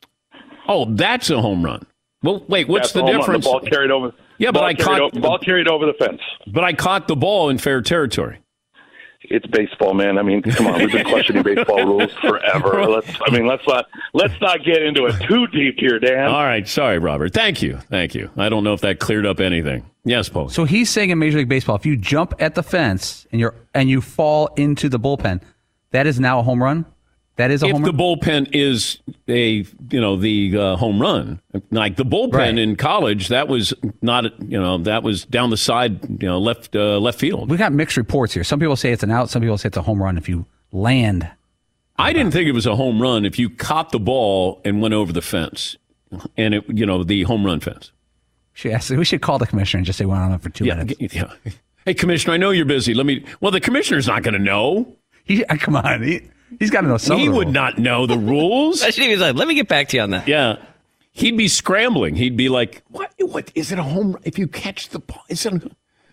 Oh, that's a home run. Well, wait, what's That's the a home run. difference? The ball carried over. Yeah, but ball I carried caught o- ball carried over the fence. But I caught the ball in fair territory. It's baseball, man. I mean, come on, we've been questioning baseball rules forever. Let's, I mean, let's not let's not get into it too deep here, Dan. All right, sorry, Robert. Thank you, thank you. I don't know if that cleared up anything. Yes, Paul. So he's saying in Major League Baseball, if you jump at the fence and you're and you fall into the bullpen, that is now a home run. That is a if home the run. bullpen is a you know the uh, home run, like the bullpen Right. in college, that was not you know that was down the side, you know left uh, left field. We got mixed reports here. Some people say it's an out. Some people say it's a home run if you land. I didn't think it was a home run if you caught the ball and went over the fence, and it you know the home run fence. Should ask- we should call the commissioner and just say we went on for two Yeah, minutes. g- yeah. Hey, Commissioner, I know you're busy. Let me. Well, the commissioner's not going to know. He uh, come on. He, he's got to know some. He of the would rules. not know the rules. I should even say, let me get back to you on that. Yeah. He'd be scrambling. He'd be like, what? What? Is it a home run? If you catch the ball, is it a...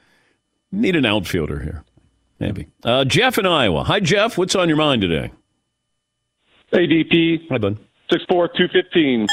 Need an outfielder here. Maybe. Uh, Jeff in Iowa. Hi, Jeff. What's on your mind today? Hey, D P. Hi, bud. six four, two fifteen.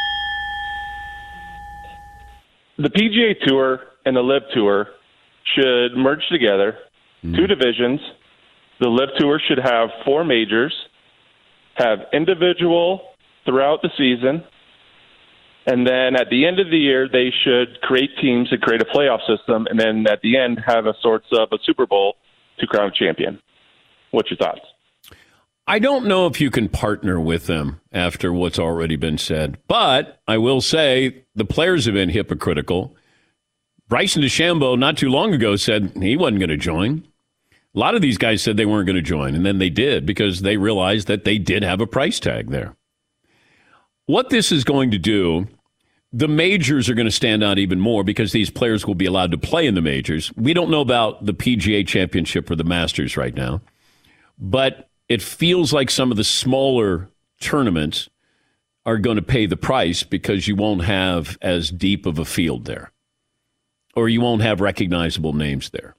The P G A Tour and the LIV Tour should merge together, Mm. two divisions. The LIV Tour should have four majors, have individual throughout the season, and then at the end of the year, they should create teams and create a playoff system, and then at the end, have a sorts of a Super Bowl to crown a champion. What's your thoughts? I don't know if you can partner with them after what's already been said, but I will say the players have been hypocritical. Bryson DeChambeau not too long ago said he wasn't going to join. A lot of these guys said they weren't going to join, and then they did because they realized that they did have a price tag there. What this is going to do, the majors are going to stand out even more because these players will be allowed to play in the majors. We don't know about the P G A Championship or the Masters right now, but it feels like some of the smaller tournaments are going to pay the price because you won't have as deep of a field there, or you won't have recognizable names there.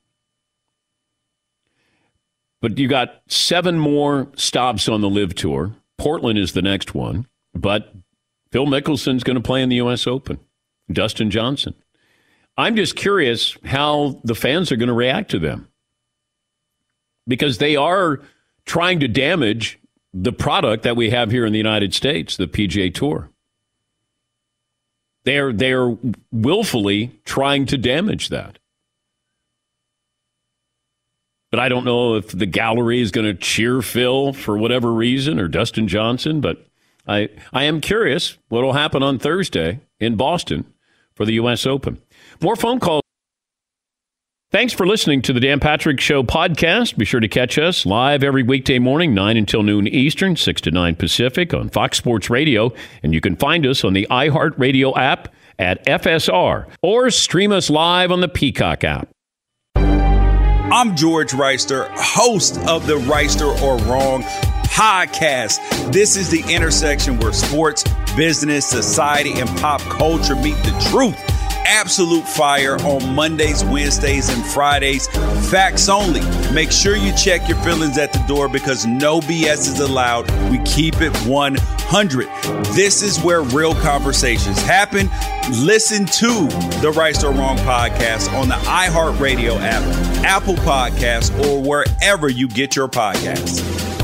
But you got seven more stops on the LIV Tour. Portland is the next one, but Phil Mickelson's going to play in the U S Open. Dustin Johnson. I'm just curious how the fans are going to react to them, because they are trying to damage the product that we have here in the United States, the P G A Tour. They're they're willfully trying to damage that. But I don't know if the gallery is going to cheer Phil for whatever reason or Dustin Johnson. But I, I am curious what will happen on Thursday in Boston for the U S Open. More phone calls. Thanks for listening to the Dan Patrick Show podcast. Be sure to catch us live every weekday morning, nine until noon Eastern, six to nine Pacific on Fox Sports Radio. And you can find us on the iHeartRadio app at F S R or stream us live on the Peacock app. I'm George Reister, host of the Reister or Wrong podcast. This is the intersection where sports, business, society, and pop culture meet the truth. Absolute fire on Mondays, Wednesdays, and Fridays. Facts only. Make sure you check your feelings at the door because no B S is allowed. We keep it one hundred. This is where real conversations happen. Listen to the Right or Wrong podcast on the iHeartRadio app, Apple Podcasts, or wherever you get your podcasts.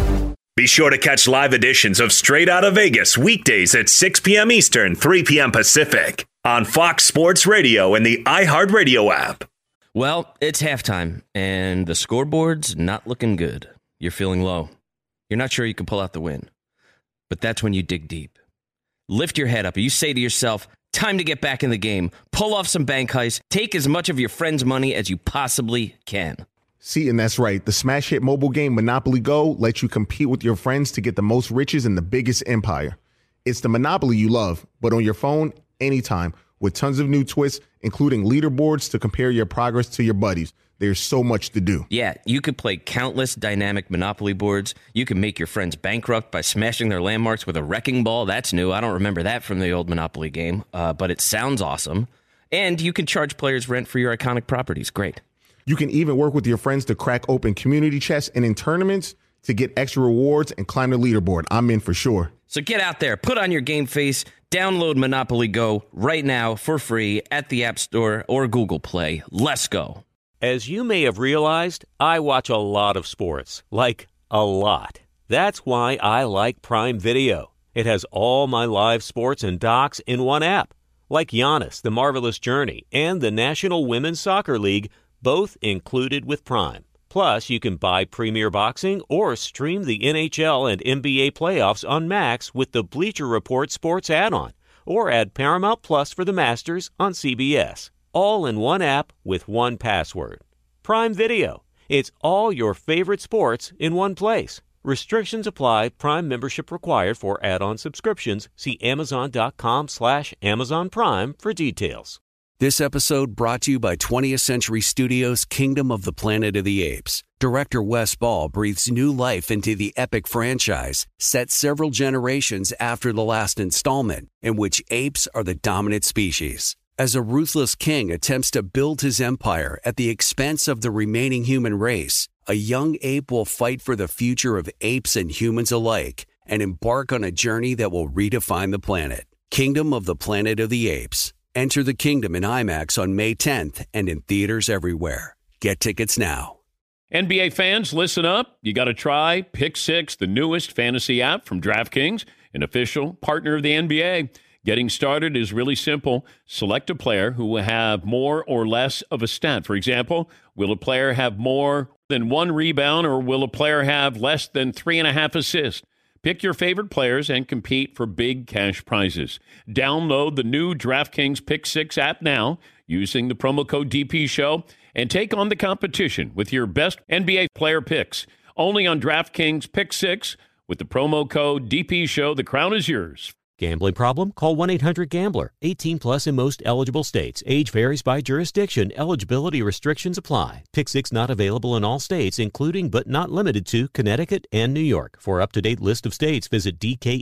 Be sure to catch live editions of Straight Outta Vegas weekdays at six p.m. Eastern, three p.m. Pacific on Fox Sports Radio and the iHeartRadio app. Well, it's halftime, and the scoreboard's not looking good. You're feeling low. You're not sure you can pull out the win. But that's when you dig deep. Lift your head up, and you say to yourself, time to get back in the game. Pull off some bank heists. Take as much of your friend's money as you possibly can. See, and that's right. The smash hit mobile game Monopoly Go lets you compete with your friends to get the most riches in the biggest empire. It's the Monopoly you love, but on your phone, anytime, with tons of new twists, including leaderboards to compare your progress to your buddies. There's so much to do. Yeah, you could play countless dynamic Monopoly boards. You can make your friends bankrupt by smashing their landmarks with a wrecking ball. That's new. I don't remember that from the old Monopoly game, uh, but it sounds awesome. And you can charge players rent for your iconic properties. Great. You can even work with your friends to crack open community chests and in tournaments to get extra rewards and climb the leaderboard. I'm in for sure. So get out there, put on your game face, download Monopoly Go right now for free at the App Store or Google Play. Let's go. As you may have realized, I watch a lot of sports, like a lot. That's why I like Prime Video. It has all my live sports and docs in one app, like Giannis, The Marvelous Journey, and the National Women's Soccer League, both included with Prime. Plus, you can buy Premier Boxing or stream the N H L and N B A playoffs on Max with the Bleacher Report Sports add-on, or add Paramount Plus for the Masters on C B S. All in one app with one password. Prime Video. It's all your favorite sports in one place. Restrictions apply. Prime membership required for add-on subscriptions. See Amazon.com slash Amazon Prime for details. This episode brought to you by twentieth Century Studios' Kingdom of the Planet of the Apes. Director Wes Ball breathes new life into the epic franchise, set several generations after the last installment, in which apes are the dominant species. As a ruthless king attempts to build his empire at the expense of the remaining human race, a young ape will fight for the future of apes and humans alike and embark on a journey that will redefine the planet. Kingdom of the Planet of the Apes. Enter the kingdom in IMAX on May tenth and in theaters everywhere. Get tickets now. N B A fans, listen up. You got to try Pick Six, the newest fantasy app from DraftKings, an official partner of the N B A. Getting started is really simple. Select a player who will have more or less of a stat. For example, will a player have more than one rebound, or will a player have less than three and a half assists? Pick your favorite players and compete for big cash prizes. Download the new DraftKings Pick Six app now using the promo code D P Show and take on the competition with your best N B A player picks. Only on DraftKings Pick Six with the promo code D P Show. The crown is yours. Gambling problem? Call one eight hundred gambler. eighteen plus in most eligible states. Age varies by jurisdiction. Eligibility restrictions apply. Pick Six not available in all states, including but not limited to Connecticut and New York. For up-to-date list of states, visit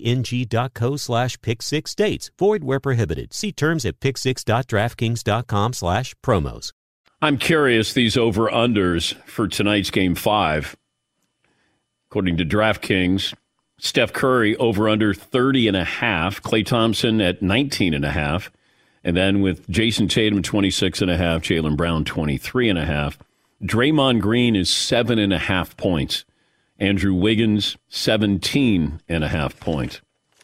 dkng.co slash pick six states. Void where prohibited. See terms at pick six dot draftkings dot com slash promos. I'm curious, these over-unders for tonight's Game five. According to DraftKings, Steph Curry over under thirty and a half, Klay Thompson at nineteen and a half, and then with Jason Tatum twenty-six and a half, Jaylen Brown twenty-three and a half. Draymond Green is seven and a half points. Andrew Wiggins seventeen and a half points.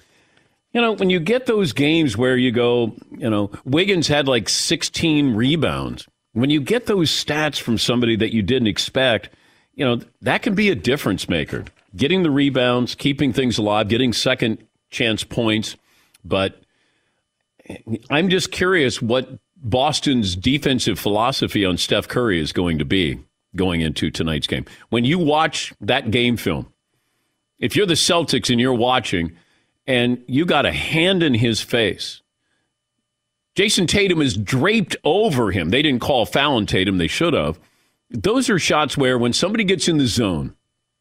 You know, when you get those games where you go, you know, Wiggins had like sixteen rebounds. When you get those stats from somebody that you didn't expect, you know, that can be a difference maker. Getting the rebounds, keeping things alive, getting second chance points. But I'm just curious what Boston's defensive philosophy on Steph Curry is going to be going into tonight's game. When you watch that game film, if you're the Celtics and you're watching and you got a hand in his face, Jason Tatum is draped over him. They didn't call foul on Tatum. They should have. Those are shots where when somebody gets in the zone,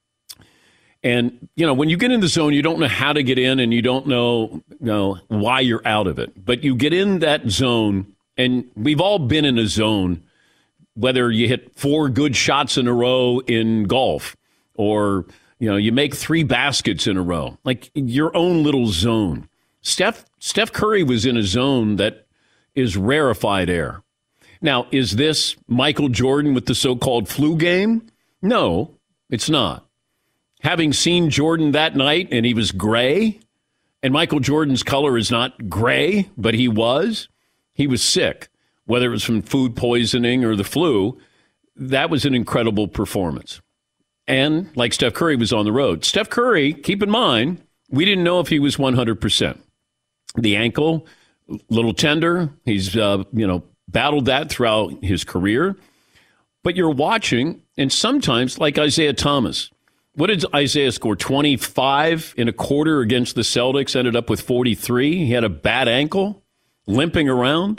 and, you know, when you get in the zone, you don't know how to get in and you don't know, you know why you're out of it. But you get in that zone, and we've all been in a zone, whether you hit four good shots in a row in golf or, you know, you make three baskets in a row, like your own little zone. Steph, Steph Curry was in a zone that is rarefied air. Now, is this Michael Jordan with the so-called flu game? No, it's not. Having seen Jordan that night, and he was gray, and Michael Jordan's color is not gray, but he was, he was sick, whether it was from food poisoning or the flu. That was an incredible performance. And like Steph Curry was on the road. Steph Curry, keep in mind, we didn't know if he was one hundred percent. The ankle, little tender. He's, uh, you know, battled that throughout his career. But you're watching, and sometimes, like Isaiah Thomas, what did Isaiah score? twenty-five in a quarter against the Celtics, ended up with forty-three. He had a bad ankle, limping around.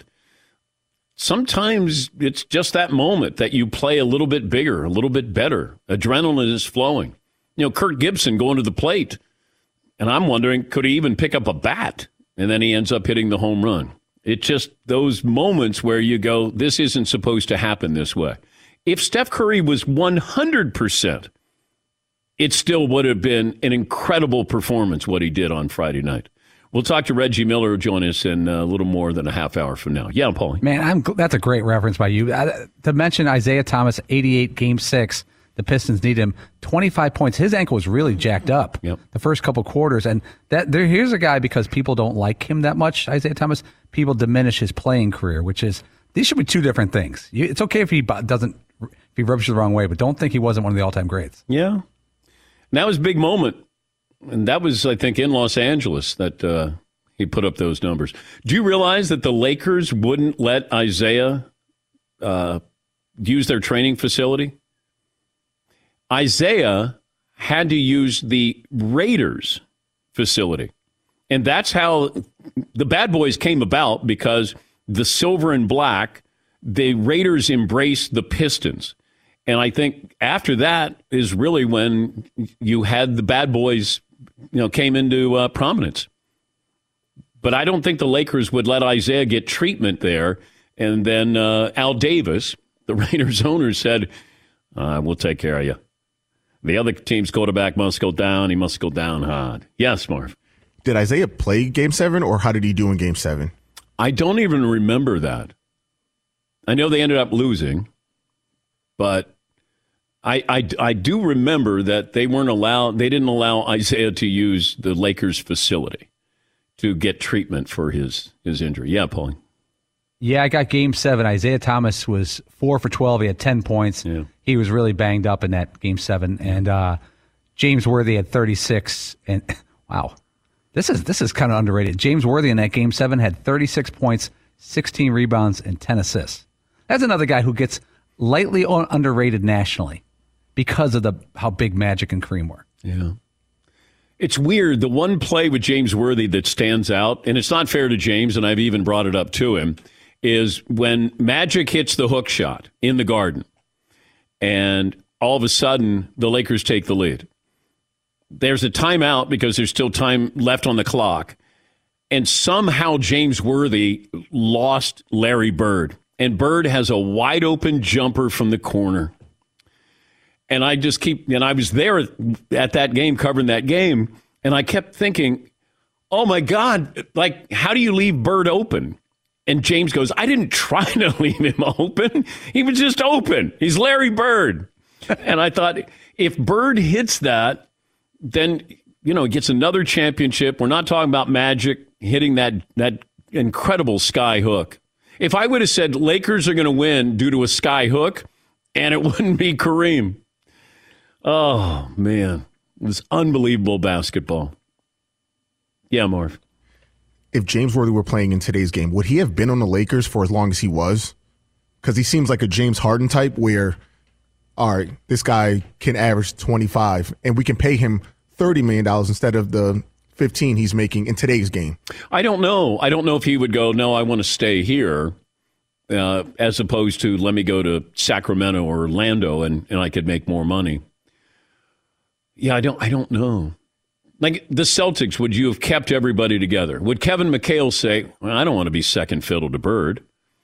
Sometimes it's just that moment that you play a little bit bigger, a little bit better. Adrenaline is flowing. You know, Kirk Gibson going to the plate, and I'm wondering, could he even pick up a bat? And then he ends up hitting the home run. It's just those moments where you go, this isn't supposed to happen this way. If Steph Curry was one hundred percent, it still would have been an incredible performance, what he did on Friday night. We'll talk to Reggie Miller, who'll join us in a little more than a half hour from now. Yeah, Paulie. Man, I'm, that's a great reference by you. Uh, to mention Isaiah Thomas, eighty-eight, game six, the Pistons need him. twenty-five points. His ankle was really jacked up yep. the first couple quarters. And that there, here's a guy, because people don't like him that much, Isaiah Thomas, people diminish his playing career, which is, these should be two different things. You, it's okay if he doesn't, if he rubs you the wrong way, but don't think he wasn't one of the all-time greats. Yeah. And that was a big moment. And that was, I think, in Los Angeles that uh, he put up those numbers. Do you realize that the Lakers wouldn't let Isaiah uh, use their training facility? Isaiah had to use the Raiders facility. And that's how the Bad Boys came about, because the silver and black, the Raiders embraced the Pistons. And I think after that is really when you had the Bad Boys, you know, came into uh, prominence. But I don't think the Lakers would let Isaiah get treatment there. And then uh, Al Davis, the Raiders owner, said, uh, we'll take care of you. The other team's quarterback must go down. He must go down hard. Yes, Marv. Did Isaiah play Game seven, or how did he do in Game seven? I don't even remember that. I know they ended up losing, but I, I, I do remember that they weren't allowed, they didn't allow Isaiah to use the Lakers facility to get treatment for his, his injury. Yeah, Paulie. Yeah, I got game seven. Isaiah Thomas was four for twelve. He had ten points. Yeah. He was really banged up in that game seven. And uh, James Worthy had thirty-six. And wow, this is this is kind of underrated. James Worthy in that game seven had thirty-six points, sixteen rebounds, and ten assists. That's another guy who gets lightly underrated nationally because of the how big Magic and Kareem were. Yeah. It's weird. The one play with James Worthy that stands out, and it's not fair to James, and I've even brought it up to him, is when Magic hits the hook shot in the Garden, and all of a sudden the Lakers take the lead. There's a timeout because there's still time left on the clock, and somehow James Worthy lost Larry Bird, and Bird has a wide open jumper from the corner. And I just keep, and I was there at that game, covering that game, and I kept thinking, oh my God, like, how do you leave Bird open? And James goes, I didn't try to leave him open. He was just open. He's Larry Bird. And I thought, if Bird hits that, then, you know, he gets another championship. We're not talking about Magic hitting that, that incredible sky hook. If I would have said Lakers are going to win due to a sky hook, and it wouldn't be Kareem. Oh, man. It was unbelievable basketball. Yeah, Marv. If James Worthy were playing in today's game, would he have been on the Lakers for as long as he was? Because he seems like a James Harden type where, all right, this guy can average twenty-five, and we can pay him thirty million dollars instead of the fifteen he's making in today's game. I don't know. I don't know if he would go, no, I want to stay here, uh, as opposed to let me go to Sacramento or Orlando and, and I could make more money. Yeah, I don't I don't know. Like the Celtics, would you have kept everybody together? Would Kevin McHale say, well, I don't want to be second fiddle to Bird?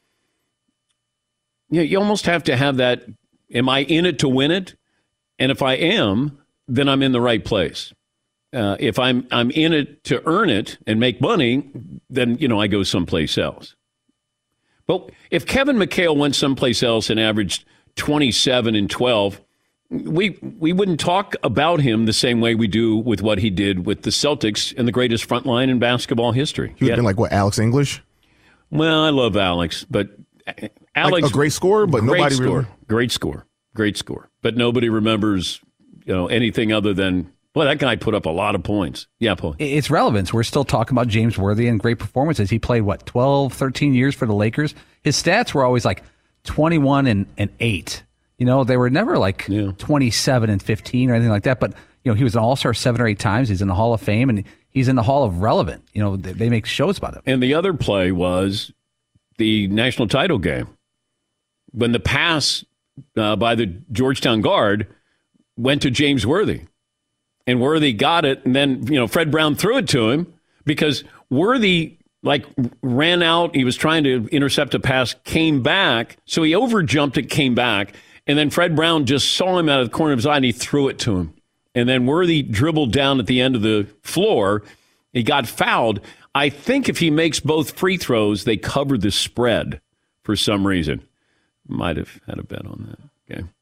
Yeah, you almost have to have that, am I in it to win it? And if I am, then I'm in the right place. Uh, if I'm I'm in it to earn it and make money, then, you know, I go someplace else. But if Kevin McHale went someplace else and averaged twenty-seven and twelve, we we wouldn't talk about him the same way we do with what he did with the Celtics and the greatest front line in basketball history. He would have been like, what, Alex English? Well, I love Alex, but Alex... Like a great scorer, but great nobody... Score, Really... Great score. Great score. But nobody remembers, you know, anything other than... Well, that guy put up a lot of points. Yeah, Paul. It's relevance. We're still talking about James Worthy and great performances. He played, what, twelve, thirteen years for the Lakers? His stats were always like twenty-one and, and eight. You know, they were never like yeah. twenty-seven and fifteen or anything like that. But, you know, he was an all-star seven or eight times. He's in the Hall of Fame, and he's in the Hall of Relevant. You know, they, they make shows about him. And the other play was the national title game. When the pass uh, by the Georgetown guard went to James Worthy. And Worthy got it, and then, you know, Fred Brown threw it to him because Worthy, like, ran out. He was trying to intercept a pass, came back. So he overjumped it, came back. And then Fred Brown just saw him out of the corner of his eye, and he threw it to him. And then Worthy dribbled down at the end of the floor. He got fouled. I think if he makes both free throws, they cover the spread for some reason. Might have had a bet on that. Okay.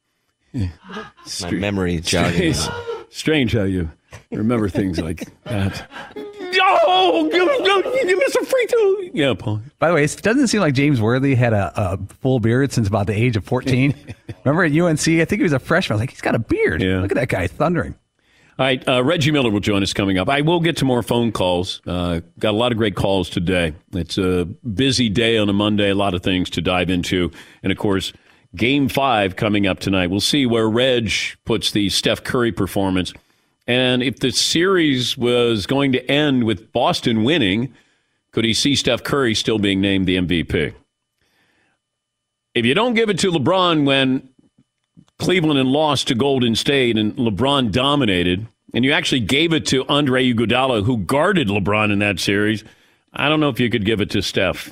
My memory jogging. Strange how you remember things like that. Oh, you, you missed a free throw. Yeah, Paul. By the way, it doesn't seem like James Worthy had a, a full beard since about the age of fourteen. Remember at U N C? I think he was a freshman. I was like, he's got a beard. Yeah. Look at that guy thundering. All right, uh, Reggie Miller will join us coming up. I will get to more phone calls. Uh, got a lot of great calls today. It's a busy day on a Monday, a lot of things to dive into. And, of course, Game five coming up tonight. We'll see where Reg puts the Steph Curry performance. And if the series was going to end with Boston winning, could he see Steph Curry still being named the M V P? If you don't give it to LeBron when Cleveland and lost to Golden State and LeBron dominated, and you actually gave it to Andre Iguodala, who guarded LeBron in that series, I don't know if you could give it to Steph.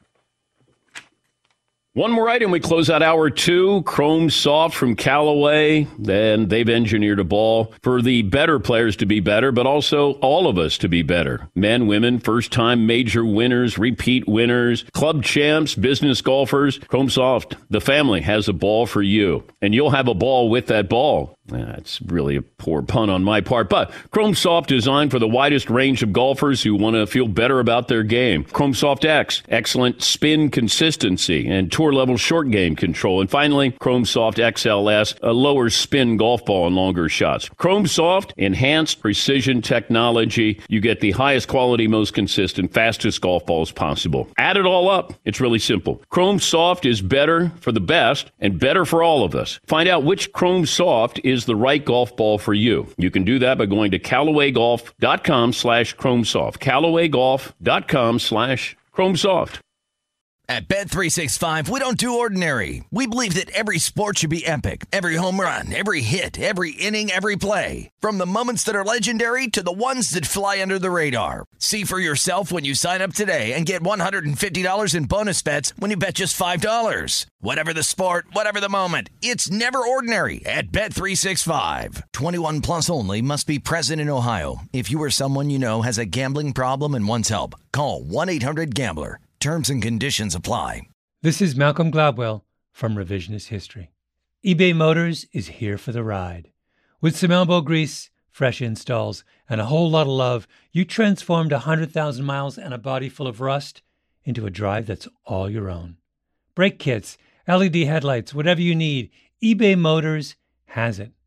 One more item. We close out hour two. Chrome Soft from Callaway. Then they've engineered a ball for the better players to be better, but also all of us to be better. Men, women, first-time major winners, repeat winners, club champs, business golfers. Chrome Soft, the family has a ball for you, and you'll have a ball with that ball. That's really a poor pun on my part, but Chrome Soft designed for the widest range of golfers who want to feel better about their game. Chrome Soft X, excellent spin consistency and tour-level short game control. And finally, Chrome Soft X L S, a lower spin golf ball and longer shots. Chrome Soft, enhanced precision technology. You get the highest quality, most consistent, fastest golf balls possible. Add it all up. It's really simple. Chrome Soft is better for the best and better for all of us. Find out which Chrome Soft is the right golf ball for you. You can do that by going to CallawayGolf.com slash ChromeSoft. CallawayGolf.com slash ChromeSoft. At Bet three sixty-five, we don't do ordinary. We believe that every sport should be epic. Every home run, every hit, every inning, every play. From the moments that are legendary to the ones that fly under the radar. See for yourself when you sign up today and get one hundred fifty dollars in bonus bets when you bet just five dollars. Whatever the sport, whatever the moment, it's never ordinary at Bet three sixty-five. twenty-one plus only. Must be present in Ohio. If you or someone you know has a gambling problem and wants help, call one eight hundred gambler. Terms and conditions apply. This is Malcolm Gladwell from Revisionist History. eBay Motors is here for the ride. With some elbow grease, fresh installs, and a whole lot of love, you transformed one hundred thousand miles and a body full of rust into a drive that's all your own. Brake kits, L E D headlights, whatever you need, eBay Motors has it.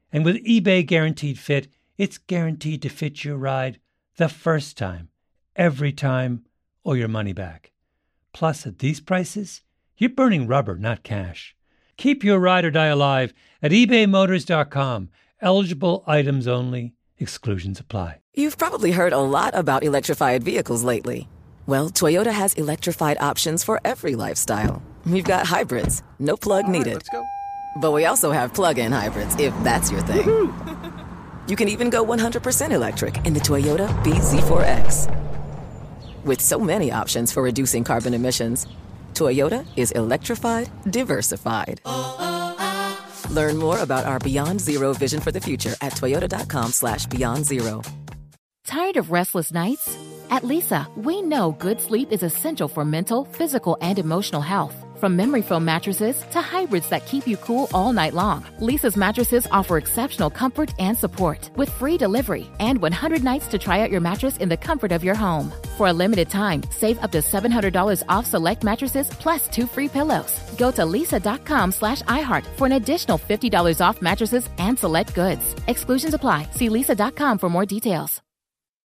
And with eBay Guaranteed Fit, it's guaranteed to fit your ride the first time, every time, or your money back. Plus, at these prices, you're burning rubber, not cash. Keep your ride or die alive at ebay motors dot com. Eligible items only. Exclusions apply. You've probably heard a lot about electrified vehicles lately. Well, Toyota has electrified options for every lifestyle. We've got hybrids, no plug needed. Right, let's go. But we also have plug-in hybrids, if that's your thing. Woo-hoo. You can even go one hundred percent electric in the Toyota B Z four X. With so many options for reducing carbon emissions, Toyota is electrified, diversified. Learn more about our Beyond Zero vision for the future at toyota.com slash beyond zero. Tired of restless nights? At Leesa, we know good sleep is essential for mental, physical, and emotional health. From memory foam mattresses to hybrids that keep you cool all night long, Leesa's mattresses offer exceptional comfort and support with free delivery and one hundred nights to try out your mattress in the comfort of your home. For a limited time, save up to seven hundred dollars off select mattresses plus two free pillows. Go to leesa.com slash iHeart for an additional fifty dollars off mattresses and select goods. Exclusions apply. See leesa dot com for more details.